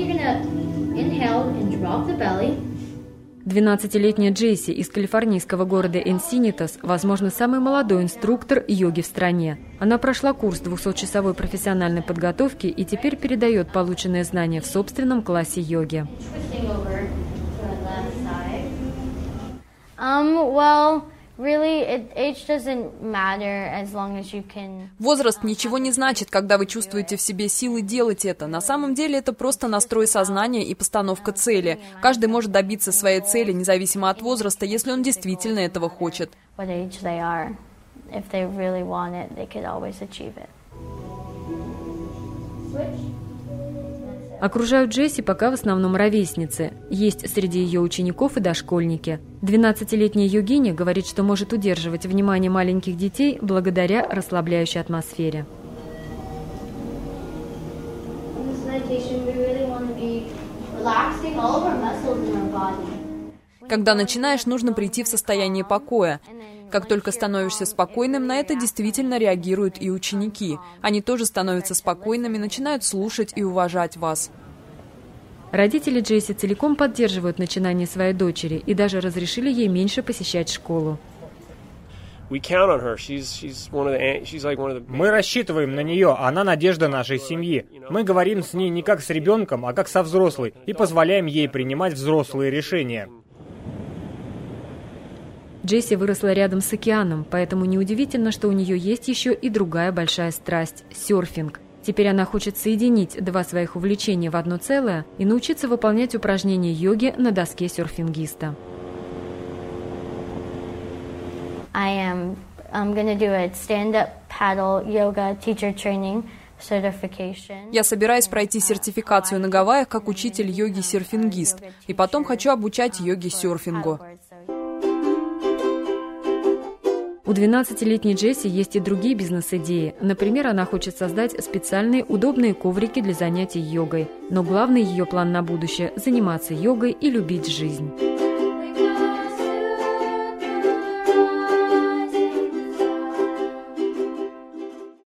12-летняя Джесси из калифорнийского города Энсинитас, возможно, самый молодой инструктор йоги в стране. Она прошла курс 200-часовой профессиональной подготовки и теперь передает полученные знания в собственном классе йоги. Возраст ничего не значит, когда вы чувствуете в себе силы делать это. На самом деле это просто настрой сознания и постановка цели. Каждый может добиться своей цели, независимо от возраста, если он действительно этого хочет. Окружают Джесси пока в основном ровесницы. Есть среди ее учеников и дошкольники. 12-летняя йогиня говорит, что может удерживать внимание маленьких детей благодаря расслабляющей атмосфере. Когда начинаешь, нужно прийти в состояние покоя. Как только становишься спокойным, на это действительно реагируют и ученики. Они тоже становятся спокойными, начинают слушать и уважать вас. Родители Джесси целиком поддерживают начинание своей дочери и даже разрешили ей меньше посещать школу. Мы рассчитываем на нее, она надежда нашей семьи. Мы говорим с ней не как с ребенком, а как со взрослой и позволяем ей принимать взрослые решения. Джесси выросла рядом с океаном, поэтому неудивительно, что у нее есть еще и другая большая страсть – серфинг. Теперь она хочет соединить два своих увлечения в одно целое и научиться выполнять упражнения йоги на доске серфингиста. I'm going to do a stand-up paddle yoga teacher training certification. Я собираюсь пройти сертификацию на Гавайях как учитель йоги-серфингист, и потом хочу обучать йоге-серфингу. У 12-летней Джесси есть и другие бизнес-идеи. Например, она хочет создать специальные удобные коврики для занятий йогой. Но главный ее план на будущее – заниматься йогой и любить жизнь.